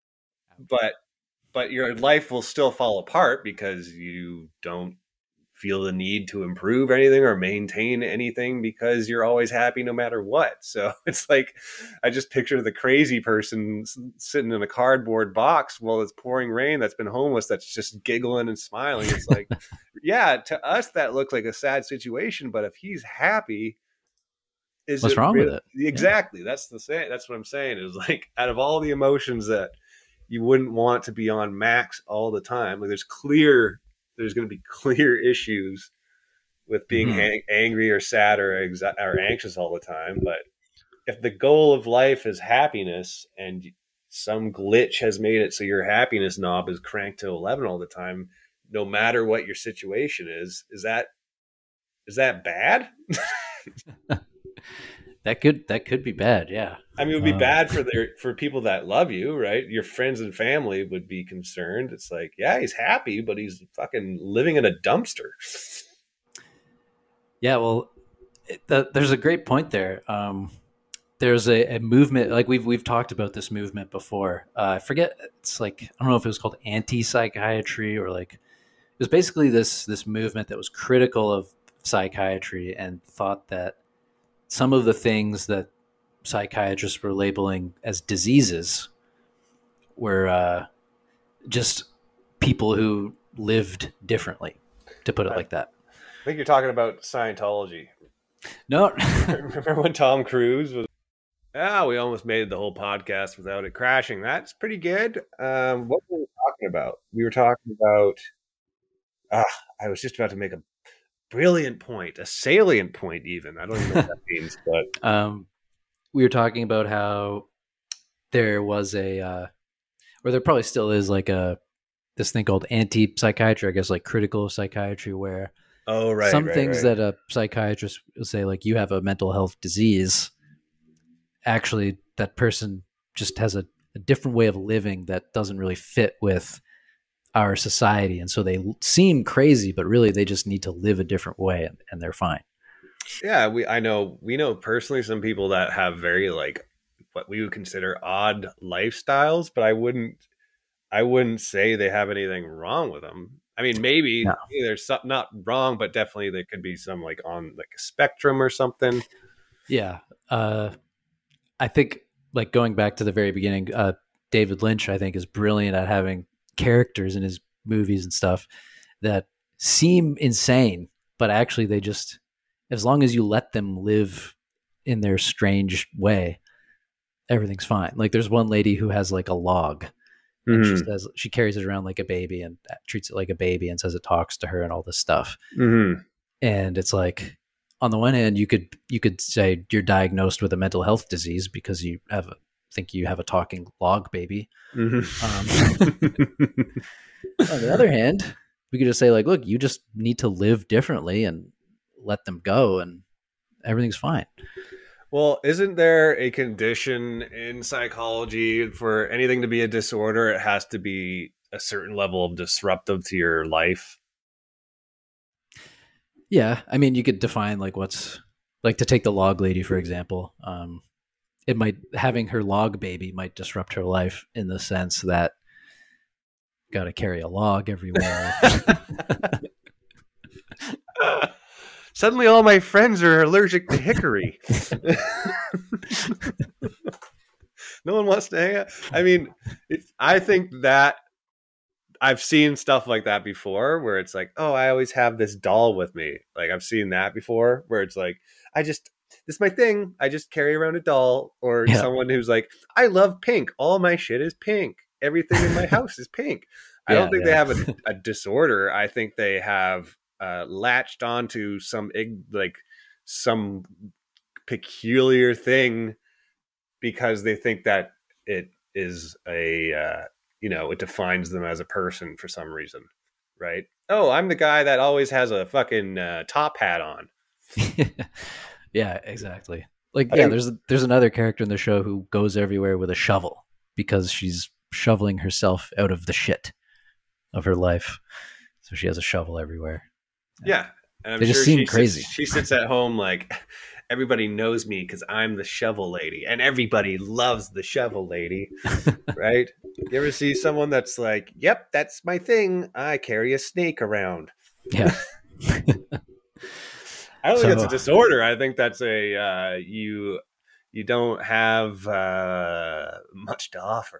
but your life will still fall apart because you don't feel the need to improve anything or maintain anything because you're always happy no matter what. So it's like, I just picture the crazy person sitting in a cardboard box while it's pouring rain, that's been homeless, that's just giggling and smiling. It's like, yeah, to us that looks like a sad situation, but if he's happy, what's wrong with it? Exactly. Yeah. That's what I'm saying, is like, out of all the emotions that you wouldn't want to be on max all the time, like there's going to be clear issues with being angry or sad or anxious all the time. But if the goal of life is happiness and some glitch has made it so your happiness knob is cranked to 11 all the time, no matter what your situation is that bad? That could be bad. Yeah. I mean, it would be bad for people that love you, right? Your friends and family would be concerned. It's like, yeah, he's happy, but he's fucking living in a dumpster. Yeah. Well, there's a great point there. There's a movement, like we've talked about this movement before. I forget. It's like, I don't know if it was called anti-psychiatry or like, it was basically this movement that was critical of psychiatry and thought that some of the things that psychiatrists were labeling as diseases were just people who lived differently, to put it like that. I think you're talking about Scientology. No. Remember when Tom Cruise was... Yeah, we almost made the whole podcast without it crashing. That's pretty good. What were we talking about? We were talking about... I was just about to make a brilliant point, a salient point even. I don't even know what that means, but... we were talking about how there was or there probably still is like this thing called anti-psychiatry, I guess like critical psychiatry, where some things that a psychiatrist will say, like, you have a mental health disease, actually that person just has a different way of living that doesn't really fit with our society. And so they seem crazy, but really they just need to live a different way and they're fine. Yeah, we know personally some people that have very like what we would consider odd lifestyles, but I wouldn't say they have anything wrong with them. I mean, maybe there's something not wrong, but definitely there could be some like on like a spectrum or something. Yeah. I think like going back to the very beginning, David Lynch, I think, is brilliant at having characters in his movies and stuff that seem insane, but actually they just, as long as you let them live in their strange way, everything's fine. Like there's one lady who has like a log, and she carries it around like a baby and treats it like a baby and says it talks to her and all this stuff. And it's like, on the one hand, you could say you're diagnosed with a mental health disease because you think you have a talking log baby. On the other hand, we could just say like, look, you just need to live differently and let them go and everything's fine. Well, isn't there a condition in psychology for anything to be a disorder? It has to be a certain level of disruptive to your life. Yeah. I mean, you could define like what's like, to take the log lady, for example. Having her log baby might disrupt her life in the sense that got to carry a log everywhere. Suddenly all my friends are allergic to hickory. No one wants to hang out. I mean, I think that I've seen stuff like that before where it's like, oh, I always have this doll with me. Like I've seen that before where it's like, this is my thing. I just carry around a doll. Or someone who's like, I love pink. All my shit is pink. Everything in my house is pink. I don't think they have a disorder. I think they have latched onto some peculiar thing because they think that it is it defines them as a person for some reason, right? Oh, I'm the guy that always has a fucking top hat on. Yeah, exactly. Like, there's another character in the show who goes everywhere with a shovel because she's shoveling herself out of the shit of her life. So she has a shovel everywhere. Yeah. And I'm they just seem crazy. She sits at home like, everybody knows me because I'm the shovel lady, and everybody loves the shovel lady, right? You ever see someone that's like, yep, that's my thing. I carry a snake around. Yeah. I don't think it's a disorder. I think that's you don't have much to offer.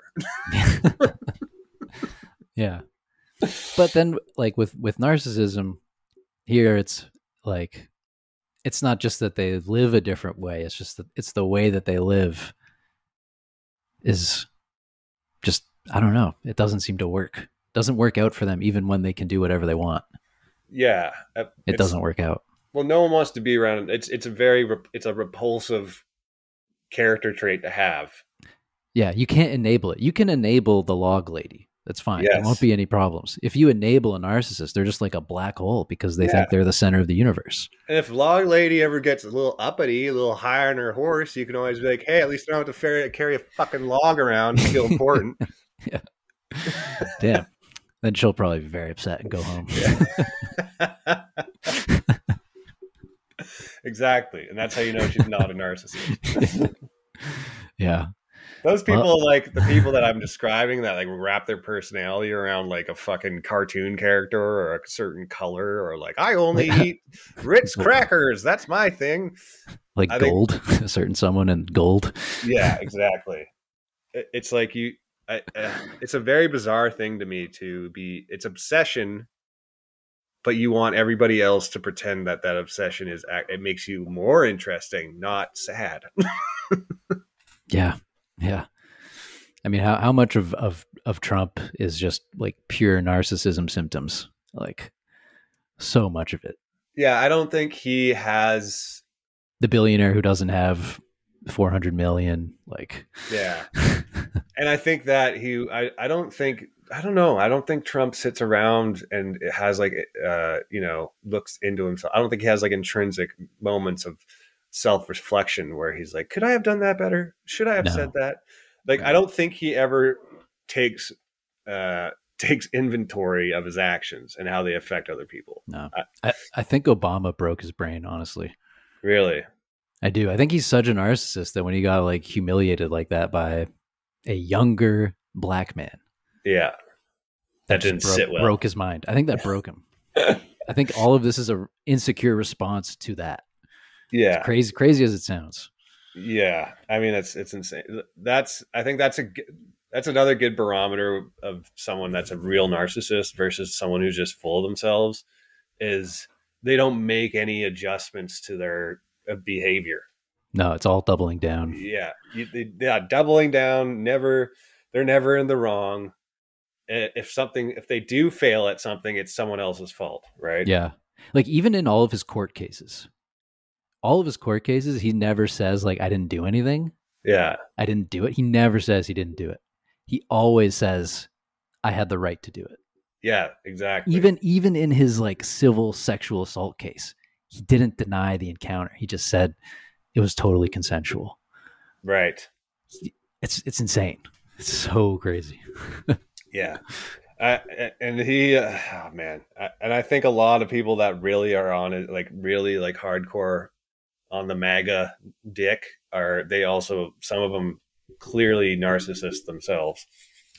Yeah. But then like with narcissism here, it's like, it's not just that they live a different way. It's just that it's the way that they live is just, I don't know. It doesn't seem to work. It doesn't work out for them even when they can do whatever they want. Yeah. It doesn't work out. Well, no one wants to be around. It's a repulsive character trait to have. Yeah. You can't enable it. You can enable the log lady, That's fine. There won't Yes. be any problems. If you enable a narcissist, they're just like a black hole because they Yeah. think they're the center of the universe. And if Log Lady ever gets a little uppity, a little higher on her horse, you can always be like, hey, at least I don't have to carry a fucking log around to feel important. Yeah. Damn. Then she'll probably be very upset and go home. Exactly. And that's how you know she's not a narcissist. Yeah. Those people, like the people that I'm describing that like wrap their personality around like a fucking cartoon character or a certain color, or like, I only eat Ritz crackers. That's my thing. Like I think- gold, a certain someone in gold. Yeah, exactly. It's like it's a very bizarre thing to me it's obsession, but you want everybody else to pretend that obsession it makes you more interesting, not sad. Yeah. Yeah. I mean, how much of Trump is just like pure narcissism symptoms? Like so much of it. Yeah, I don't think he has. The billionaire who doesn't have 400 million, like, Yeah. And I think that I don't think Trump sits around and has like, looks into himself. I don't think he has like intrinsic moments of self-reflection where he's like, could I have done that better? Should I have said that? Like, I don't think he ever takes inventory of his actions and how they affect other people. No, I think Obama broke his brain, honestly. Really? I do. I think he's such a narcissist that when he got like humiliated like that by a younger black man, yeah, that didn't sit well. Broke his mind. I think that broke him. I think all of this is a insecure response to that. Yeah, as crazy as it sounds. Yeah, I mean it's insane. I think that's another good barometer of someone that's a real narcissist versus someone who's just full of themselves. Is they don't make any adjustments to their behavior. No, it's all doubling down. Yeah, doubling down. They're never in the wrong. If they do fail at something, it's someone else's fault, right? Yeah, like even in all of his court cases, he never says like, I didn't do anything. Yeah, I didn't do it. He never says he didn't do it. He always says, I had the right to do it. Yeah, exactly. Even in his like civil sexual assault case, he didn't deny the encounter. He just said it was totally consensual. Right. It's insane. It's so crazy. Yeah. And he, oh man. And I think a lot of people that really are on it, like really like hardcore on the MAGA dick, some of them clearly narcissists themselves.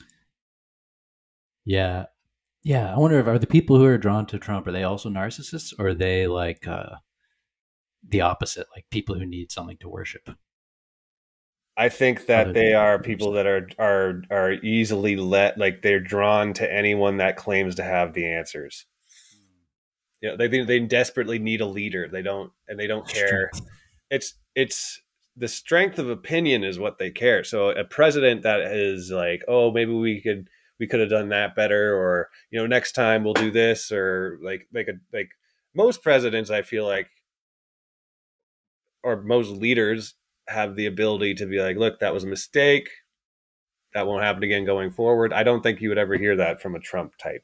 Yeah. Yeah. I wonder are the people who are drawn to Trump, are they also narcissists, or are they like the opposite, like people who need something to worship? I think that they are people that are easily like they're drawn to anyone that claims to have the answers. You know, they desperately need a leader. They don't care. It's the strength of opinion is what they care. So a president that is like, oh, maybe we could have done that better, or next time we'll do this, or like most presidents, I feel like, or most leaders have the ability to be like, look, that was a mistake. That won't happen again going forward. I don't think you would ever hear that from a Trump type.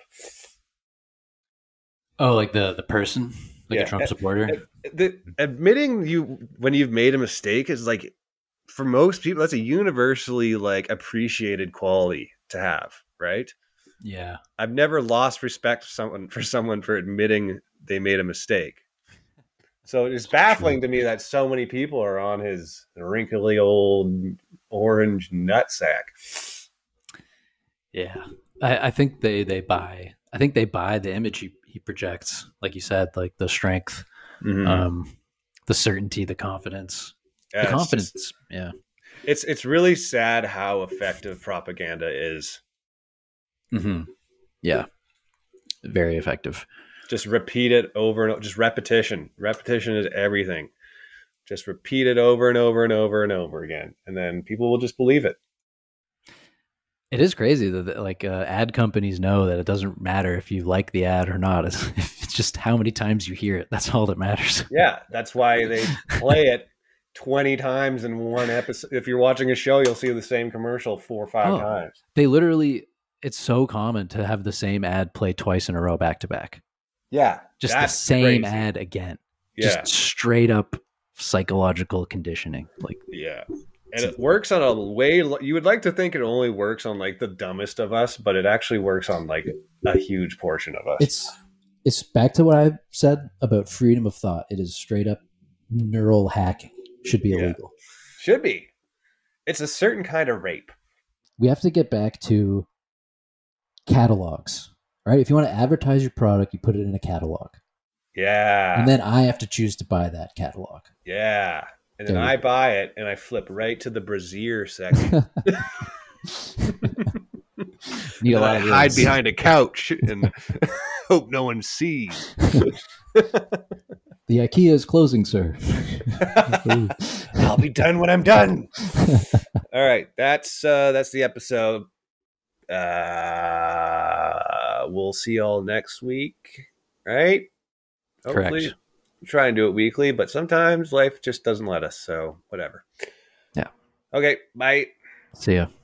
Oh, like the person, like a Trump supporter. Admitting when you've made a mistake is like, for most people, that's a universally like appreciated quality to have, right? Yeah. I've never lost respect for someone for admitting they made a mistake. So it's baffling to me that so many people are on his wrinkly old orange nutsack. Yeah, I think they buy. I think they buy the image he projects, like you said, like the strength, the certainty, the confidence, the confidence. Yeah, it's really sad how effective propaganda is. Mm-hmm. Yeah, very effective. Just repeat it over and over. Just repetition. Repetition is everything. Just repeat it over and over and over and over again, and then people will just believe it. It is crazy that like ad companies know that it doesn't matter if you like the ad or not. It's just how many times you hear it. That's all that matters. Yeah, that's why they play it 20 times in one episode. If you're watching a show, you'll see the same commercial 4 or 5 times. They literally, it's so common to have the same ad play twice in a row back to back. Yeah. Just the that's same crazy. ad again. Yeah. Just straight up psychological conditioning. Like, Yeah. And it works on a way, you would like to think it only works on like the dumbest of us, but it actually works on like a huge portion of us. It's back to what I said about freedom of thought. It is straight up neural hacking. Should be illegal. Should be. It's a certain kind of rape. We have to get back to catalogs, right? If you want to advertise your product, you put it in a catalog. Yeah. And then I have to choose to buy that catalog. Yeah. And then There you I go. buy it and I flip right to the brassiere section. Need a And lot I of hide those. behind a couch and hope no one sees. The IKEA is closing, sir. I'll be done when I'm done. All right, that's the episode. We'll see y'all next week, right? Correct. Try and do it weekly, but sometimes life just doesn't let us. So whatever. Yeah. Okay. Bye. see ya.